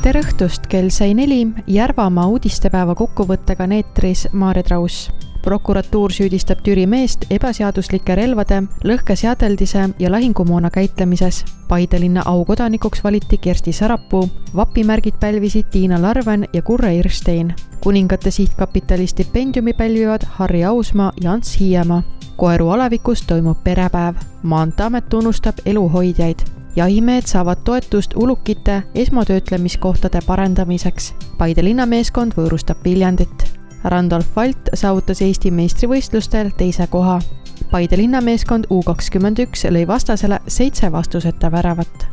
Tere õhtust, kell sai 4, Järvamaa uudistepäeva kokkuvõttega neetris Maarja Traus. Prokuratuur süüdistab Türi meest ebaseaduslike relvade, lõhkeseadeldise ja lahingumoona käitlemises. Paide linna aukodanikuks valiti Kersti Sarapuu, vapimärgid pälvisid Tiina Larven ja Kurre Irstein. Kuningate sihtkapitali stipendiumi pälvivad Harri Ausmaa ja Ants Hiiemaa. Koeru alavikus toimub perepäev. Maanteeamet tunnustab eluhoidjaid. Jahimehed saavad toetust ulukite esmatöötlemiskohtade parendamiseks. Paide linnameeskond võõrustab Viljandit. Randolf Valt saavutas Eesti meistrivõistlustel 2. koha. Paide linnameeskond U21 lõi vastasele 7 vastuseta väravat.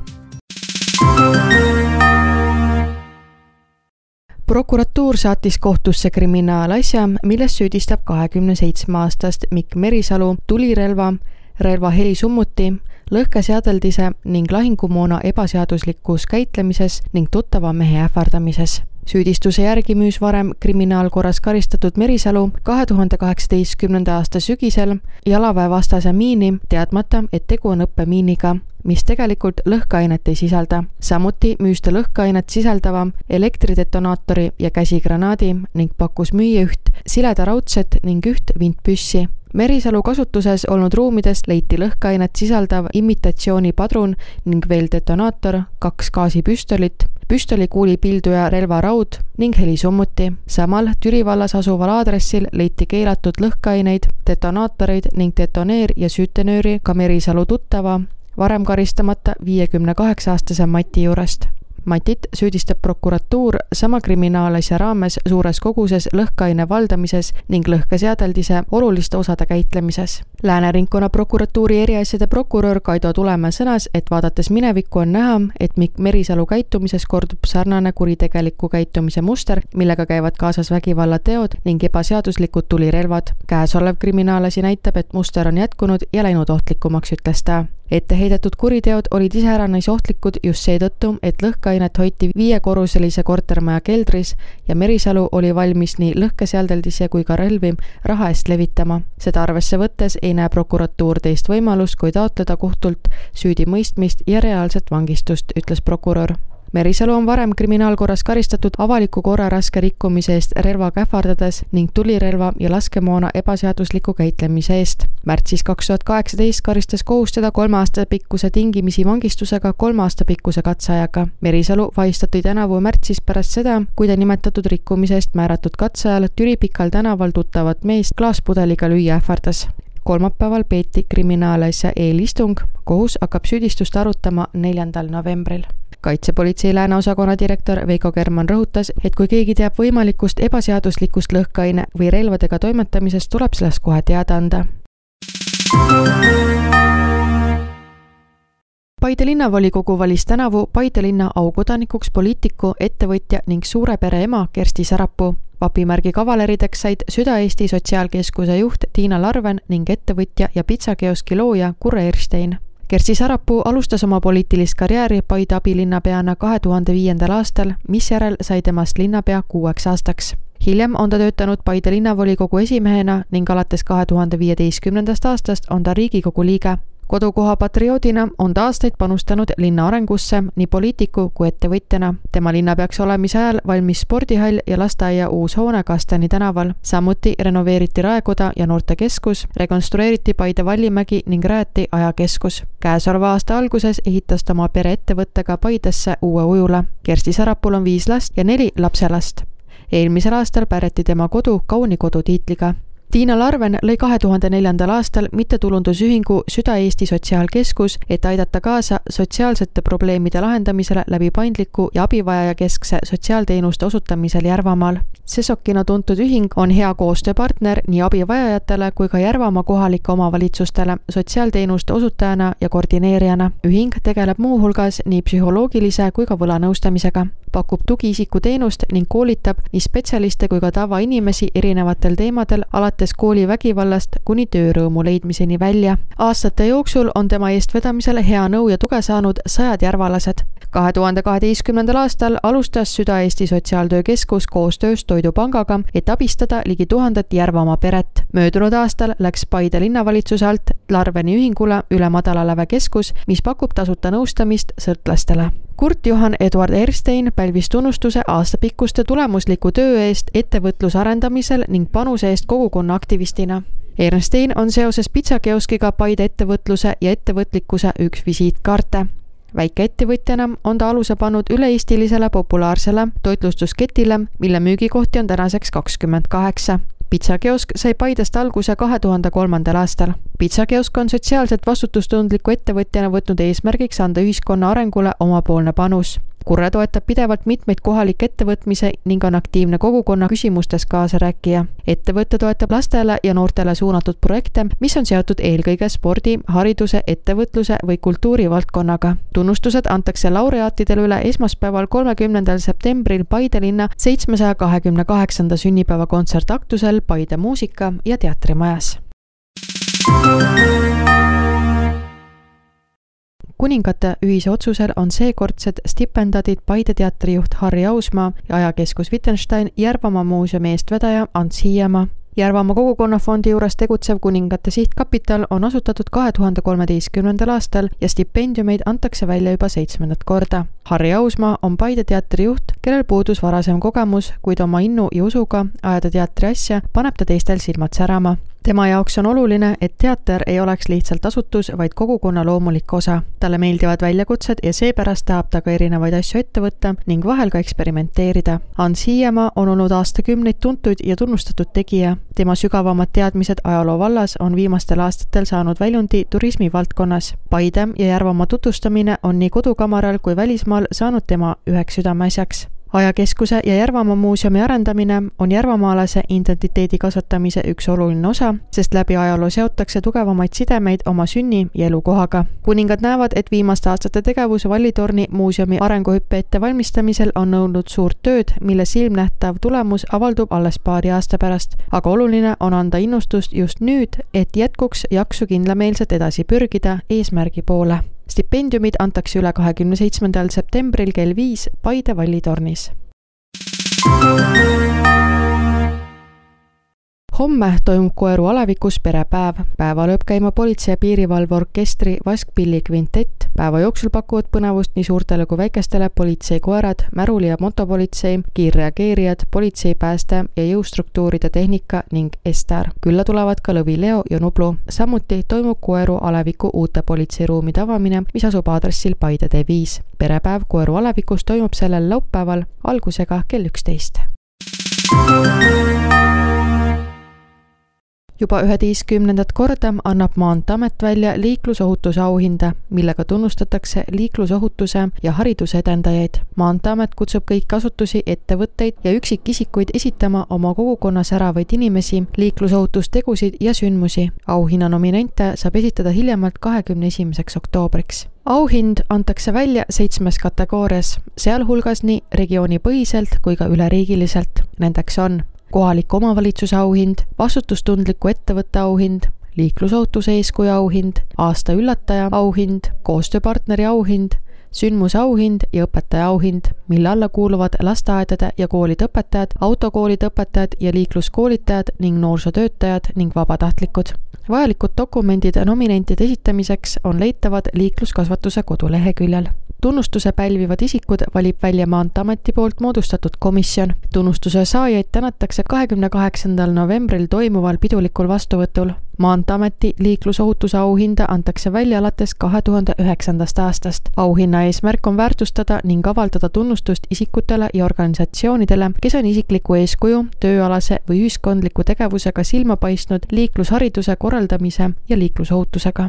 Prokuratuur saatis kohtusse kriminaalasja, milles süüdistab 27-aastast Mikk Merisalu tulirelva, relva helisummuti, lõhkeseadeldise ning lahingumoona ebaseaduslikus käitlemises ning tuttava mehe ähvardamises. Süüdistuse järgi müüs varem kriminaalkorras karistatud Merisalu 2018. aasta sügisel jalaväevastase miini, teadmata, et tegu on õppemiiniga, mis tegelikult lõhkeainet ei sisalda. Samuti müüs ta lõhkeainet sisaldava elektridetonaatori ja käsigranaadi ning pakkus müüa üht siledaraudset ning üht vintpüssi. Merisalu kasutuses olnud ruumidest leiti lõhkeainet sisaldav imitatsioonipadrun ning veel detonaator, 2 gaasipüstolit, püstolikuuli pilduja relvaraud ning helisummuti. Samal Türi vallas asuval aadressil leiti keelatud lõhkeaineid, detonaatoreid ning detoneer- ja süütenööri ka Merisalu tuttava, varem karistamata 58-aastase Mati juurest. Matit süüdistab prokuratuur sama kriminaalasja raames suures koguses lõhkeaine valdamises ning lõhkeseadeldise oluliste osade käitlemises. Lääne-ringkonna prokuratuuri eriasjade prokurör Kaido Tulemäe sõnas, et vaadates minevikku on näha, et Mikk Merisalu käitumises kordub sarnane kuritegeliku käitumise muster, millega käivad kaasas vägivallateod ning ebaseaduslikud tulirelvad. Käesolev kriminaalasi näitab, et muster on jätkunud ja läinud ohtlikumaks, ütles ta. Etteheidetud kuriteod olid iseäranis ohtlikud just seetõttu, et lõhkeainet hoiti 5-korruselise kortermaja keldris ja Merisalu oli valmis nii lõhkeseadeldise kui ka relvi raha eest levitama. Seda arvesse võttes ei näe prokuratuur teist võimalust, kui taotleda kohtult süüdi mõistmist ja reaalset vangistust, ütles prokurör. Merisalu on varem kriminaalkorras karistatud avaliku korra raske rikkumise eest relvaga ähvardades ning tulirelva ja laskemoona ebaseadusliku käitlemise eest. Märtsis 2018 karistas kohus teda 3 aasta pikkuse tingimisi vangistusega 3 aasta pikkuse katseajaga. Merisalu vahistati tänavu märtsis pärast seda, kui ta nimetatud rikkumise eest määratud katseajal Türi Pikal tänaval tuttavat meest klaaspudeliga lüüa ähvardas. Kolmapäeval peeti kriminaalasja eelistung. Kohus hakkab süüdistust arutama 4. novembril. Kaitsepolitsei Lääne-osakonna direktor Veiko Kerman rõhutas, et kui keegi teab võimalikust ebaseaduslikust lõhkeaine või relvadega toimetamisest, tuleb sellest kohe teada anda. Paide linnavolikogu valis tänavu Paide linna aukodanikuks poliitiku, ettevõtja ning suure pere ema Kersti Sarapuu. Vapimärgi kavalerideks said Süda-Eesti Sotsiaalkeskuse juht Tiina Larven ning ettevõtja ja pitsakeoski looja Kurre Irstein. Kersti Sarapuu alustas oma poliitilist karjääri Paide abilinnapeana 2005. aastal, misjärel sai temast linnapea 6 aastaks. Hiljem on ta töötanud Paide linnavolikogu esimehena ning alates 2015. aastast on ta Riigikogu liige. Kodukoha patrioodina on ta aastaid panustanud linna arengusse nii poliitiku kui ettevõtjana. Tema linnapeaks olemise ajal valmis spordihall ja lasteaia uus hoone Kastani tänaval. Samuti renoveeriti Raekoda ja noortekeskus, rekonstrueeriti Paide Vallimägi ning rajati ajakeskus. Käesoleva aasta alguses ehitas ta oma pere ettevõttega Paidesse uue ujula. Kersti Sarapul on 5 last ja 4 lapselast. Eelmisel aastal päreti tema kodu Kaunikodu tiitliga. Tiina Larven lõi 2004. aastal mittetulundusühingu Süda-Eesti Sotsiaalkeskus, et aidata kaasa sotsiaalsete probleemide lahendamisele läbi paindliku ja abivajajakeskse sotsiaalteenuste osutamisel Järvamaal. Sesokina tuntud ühing on hea koostööpartner nii abivajajatele kui ka Järvamaa kohalike omavalitsustele sotsiaalteenuste osutajana ja koordineerijana. Ühing tegeleb muuhulgas nii psühholoogilise kui ka võlanõustamisega. Pakub tugiisiku teenust ning koolitab nii spetsialiste kui ka tavainimesi erinevatel teemadel alates koolivägivallast kuni töörõõmu leidmiseni välja. Aastate jooksul on tema eestvedamisel hea nõu ja tuge saanud 100 järvalased. 2012. aastal alustas Süda-Eesti Sotsiaaltöökeskus koostöös Toidupangaga, et abistada ligi 1000 Järvamaa peret. Möödunud aastal läks Paide linnavalitsuse alt Larveni ühingule üle madalaläve keskus, mis pakub tasuta nõustamist sõltlastele. Kurt Johan Eduard Erstein pälvis tunnustuse aastapikkuste tulemusliku töö eest ettevõtluse arendamisel ning panuse eest kogukonna aktivistina. Erstein on seoses pitsakeoskiga Paide ettevõtluse ja ettevõtlikkuse üks visiitkaarte. Väikeettevõtjana on ta aluse pannud üle-eestilisele populaarsele toitlustusketile, mille müügikohti on tänaseks 28. Pitsakeosk sai Paidest alguse 2003. aastal. Pitsakeosk on sotsiaalselt vastutustundliku ettevõtjana võtnud eesmärgiks anda ühiskonna arengule omapoolne panus. Kurre toetab pidevalt mitmeid kohalikke ettevõtmise ning on aktiivne kogukonna küsimustes kaasarääkija. Ettevõte toetab lastele ja noortele suunatud projekte, mis on seotud eelkõige spordi, hariduse, ettevõtluse või kultuurivaldkonnaga. Tunnustused antakse laureaatidele üle esmaspäeval 30. septembril Paide linna 728. sünnipäeva kontsertaktusel Paide muusika- ja teatrimajas. Kuningate ühise otsusel on seekordsed stipendadid Paide teatrijuht Harri Ausmaa ja ajakeskus Wittgenstein Järvamaa muuseumi eestvedaja Ants Hiiemaa. Järvamaa kogukonnafondi juures tegutsev Kuningate sihtkapital on asutatud 2013. aastal ja stipendiumeid antakse välja juba 7. korda. Harri Ausmaa on Paide teatrijuht, kellel puudus varasem kogemus, kuid oma innu ja usuga ajada teatri asja paneb ta teistel silmad särama. Tema jaoks on oluline, et teater ei oleks lihtsalt asutus, vaid kogukonna loomulik osa. Talle meeldivad väljakutsed ja seepärast tahab ta ka erinevaid asju ette võtta ning vahel ka eksperimenteerida. Ants Hiiemaa on olnud aastakümneid tuntud ja tunnustatud tegija. Tema sügavamad teadmised ajaloo vallas on viimastel aastatel saanud väljundi turismi valdkonnas. Paide ja Järvamaa tutvustamine on nii kodukamaral kui välismaal saanud tema üheks südameasjaks. Ajakeskuse ja Järvamaa muuseumi arendamine on järvamaalase identiteedi kasvatamise üks oluline osa, sest läbi ajaloo seotakse tugevamaid sidemeid oma sünni ja elukohaga. Kuningad näevad, et viimaste aastate tegevus Vallitorni muuseumi arenguhüppe ettevalmistamisel on nõudnud suurt tööd, mille silmnähtav tulemus avaldub alles paari aasta pärast. Aga oluline on anda innustust just nüüd, et jätkuks jaksu kindlameelselt edasi pürgida eesmärgi poole. Stipendiumid antakse üle 27. septembril kell 5 Paide Vallitornis. Homme toimub Koeru alevikus perepäev. Päeva lööb käima politsei- ja piirivalveorkestri Vaskpilli kvintett. Päeva jooksul pakuvad põnevust nii suurtele kui väikestele politseikoerad, märuli- ja motopolitsei, kiirreageerijad, politseipääste ja jõustruktuuride tehnika ning Ester. Külla tulevad ka Lõvi Leo ja Nublu. Samuti toimub Koeru aleviku uute politseiruumide avamine, mis asub aadressil Paide tee 5. Perepäev Koeru alevikus toimub sellel laupäeval algusega kell 11. Juba 11. korda annab Maanteeamet välja liiklusohutuse auhinda, millega tunnustatakse liiklusohutuse ja hariduse edendajaid. Maanteeamet kutsub kõiki asutusi, ettevõtteid ja üksikisikuid esitama oma kogukonnas säravaid inimesi, liiklusohutustegusid ja sündmusi. Auhinna nominente saab esitada hiljemalt 21. oktoobriks. Auhind antakse välja 7 kategoorias, sealhulgas nii regioonipõhiselt kui ka üleriigiliselt. Nendeks on kohaliku omavalitsuse auhind, vastutustundliku ettevõtte auhind, liiklusohutuse eeskuju auhind, aasta üllataja auhind, koostööpartneri auhind, sündmuse auhind ja õpetaja auhind, mille alla kuuluvad lasteaedade ja koolide õpetajad, autokoolide õpetajad ja liikluskoolitajad ning noorsootöötajad ning vabatahtlikud. Vajalikud dokumendid nominentide esitamiseks on leitavad liikluskasvatuse koduleheküljel. Tunnustuse pälvivad isikud valib välja Maanteeameti poolt moodustatud komisjon. Tunnustuse saajaid tänatakse 28. novembril toimuval pidulikul vastuvõtul. Maanteeameti liiklusohutuse auhinda antakse välja alates 2009. aastast. Auhinna eesmärk on väärtustada ning avaldada tunnustust isikutele ja organisatsioonidele, kes on isikliku eeskuju, tööalase või ühiskondliku tegevusega silma paistnud liiklushariduse korraldamise ja liiklusohutusega.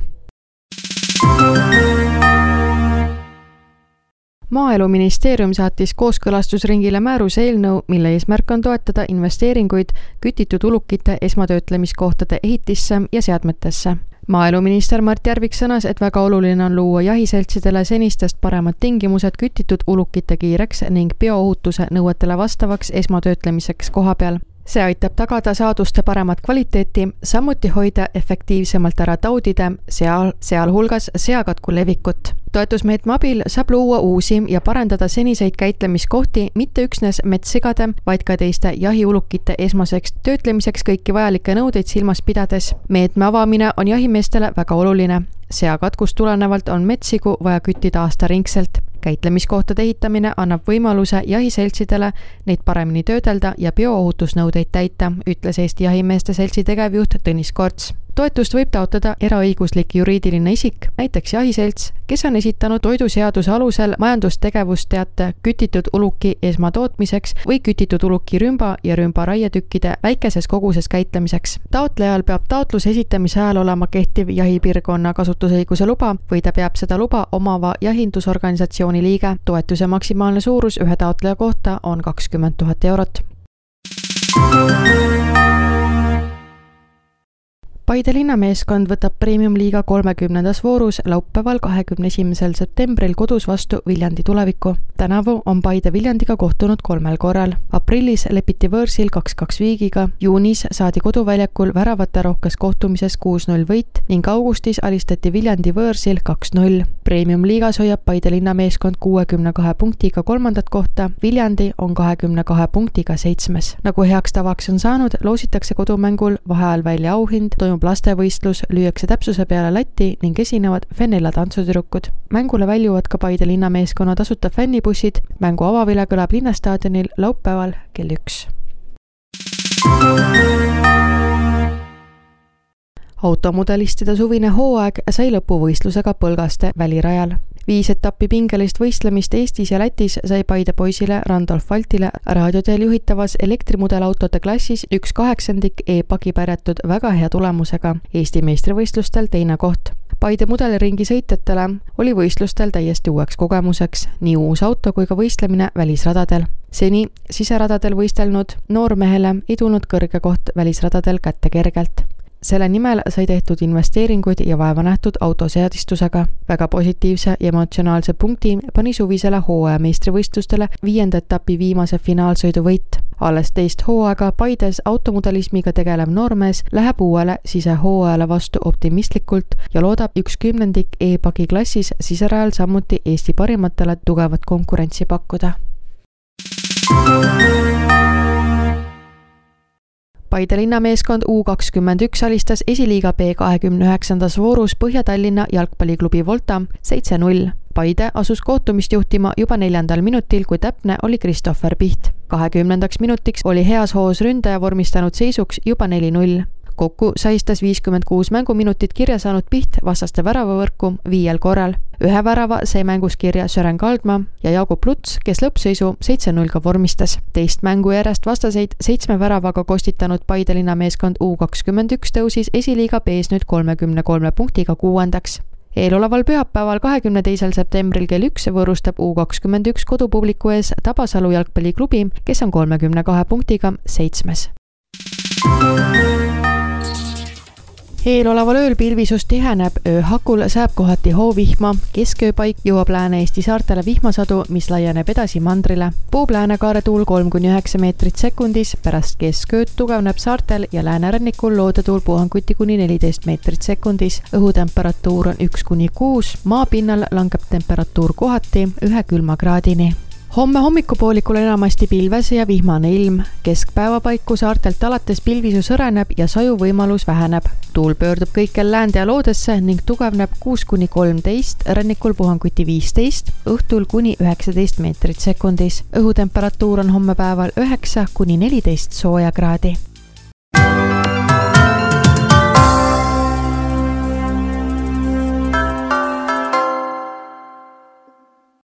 Maaeluministeerium saatis kooskõlastusringile määruse eelnõu, mille eesmärk on toetada investeeringuid kütitud ulukite esmatöötlemiskohtade ehitisse ja seadmetesse. Maaeluminister Mart Järvik sõnas, et väga oluline on luua jahiseltsidele senistest paremad tingimused kütitud ulukite kiireks ning bioohutuse nõuetele vastavaks esmatöötlemiseks koha peal. See aitab tagada saaduste paremat kvaliteeti, samuti hoida efektiivsemalt ära taudide, sealhulgas seakatku levikut. Toetusmeetme abil saab luua uusi ja parandada seniseid käitlemiskohti mitte üksnes metssigade, vaid ka teiste jahiulukite esmaseks töötlemiseks kõiki vajalikke nõudeid silmas pidades. Meetme avamine on jahimeestele väga oluline. Seakatkust tulenevalt on metssigu vaja küttida aastaringselt. Käitlemiskohtade ehitamine annab võimaluse jahiseltsidele neid paremini töödelda ja bioohutusnõudeid täita, ütles Eesti Jahimeeste Seltsi tegevjuht Tõnis Korts. Toetust võib taotleda eraõiguslik juriidiline isik, näiteks jahiselts, kes on esitanud toiduseaduse alusel majandustegevusteate kütitud uluki esmatootmiseks või kütitud uluki rümba ja rümba raietükkide väikeses koguses käitlemiseks. Taotlejal peab taotluse esitamise ajal olema kehtiv jahipiirkonna kasutusõiguse luba või ta peab seda luba omava jahindusorganisatsiooni liige. Toetuse maksimaalne suurus ühe taotleja kohta on 20 000 eurot. Paide linnameeskond võtab Premium-liiga 30. voorus laupäeval 21. septembril kodus vastu Viljandi Tuleviku. Tänavu on Paide Viljandiga kohtunud 3 korral. Aprillis lepiti võõrsil 2-2 viigiga, juunis saadi koduväljakul väravate rohkes kohtumises 6-0 võit ning augustis alistati Viljandi võõrsil 2-0. Premium-liigas hoiab Paide linnameeskond 62 punktiga 3. kohta, Viljandi on 22 punktiga 7. Nagu heaks tavaks on saanud, loositakse kodumängul vaheajal välja auhind, toimub lastevõistlus, lüüakse täpsuse peale latti ning esinevad Fennela tantsutüdrukud. Mängule väljuvad ka Paide linnameeskonna tasuta fännibussid. Mängu avavile kõlab linnastaadionil laupäeval kell 1. Automudelistide suvine hooaeg sai lõpuvõistlusega Põlgaste välirajal. 5 etappi pingelist võistlemist Eestis ja Lätis sai Paide poisile Randolf Valtile raadioteel juhitavas elektrimudelautode klassis 1/8 e-pagi pärjatud väga hea tulemusega. Eesti meistrivõistlustel 2. koht. Paide mudeliringi sõitjatele oli võistlustel täiesti uueks kogemuseks, nii uus auto kui ka võistlemine välisradadel. Seni siseradadel võistelnud noormehele ei tulnud kõrge koht välisradadel kätte kergelt. Selle nimel sai tehtud investeeringuid ja vaeva nähtud autoseadistusega. Väga positiivse ja emotsionaalse punkti pani suvisele hooaja meistrivõistlustele 5. etapi viimase finaalsõidu võit. Alles teist hooaega Paides automodelismiga tegelev noormees läheb uuele sisehooajale vastu optimistlikult ja loodab 1/10 e-pagi klassis siserajal samuti Eesti parimatele tugevat konkurentsi pakkuda. Paide linnameeskond U21 alistas esiliiga B29. voorus Põhja-Tallinna jalgpalliklubi Volta 7-0. Paide asus kohtumist juhtima juba 4. minutil, kui täpne oli Christopher Piht. 20. minutiks oli heas hoos ründaja vormistanud seisuks juba 4-0. Kokku saistas 56 mänguminutit kirja saanud Piht vastaste väravavõrku 5 korral. 1 värava sai mängus kirja Sören Kaldma ja Jaagup Luts, kes lõppseisu 7-0 vormistas. Teist mängu järjest vastaseid 7 väravaga kostitanud Paide linnameeskond U21 tõusis esiliiga B-s nüüd 33 punktiga 6. Eeloleval pühapäeval 22. septembril kell 1 võõrustab U21 kodupubliku ees Tabasalu jalgpalliklubi, kes on 32 punktiga 7. Eeloleval ööl pilvisus tiheneb, ööhakul saab kohati hoovihma, keskööpaik jõuab Lääne-Eesti saartele vihmasadu, mis laieneb edasi mandrile. Puub läänekaare tuul 3-9 meetrit sekundis, pärast keskööd tugevneb saartel ja läänerannikul loodetuul puhanguti kuni 14 meetrit sekundis. Õhutemperatuur on 1-6, maapinnal langeb temperatuur kohati 1 külma kraadini. Homme hommikupoolikul enamasti pilves ja vihmane ilm. Keskpäeva paiku saartelt alates pilvisus õreneb ja saju võimalus väheneb. Tuul pöördub kõikjal läände ja loodesse ning tugevneb 6-13, rannikul puhanguti 15, õhtul kuni 19 meetrit sekundis. Õhutemperatuur on homme päeval 9-14 sooja kraadi.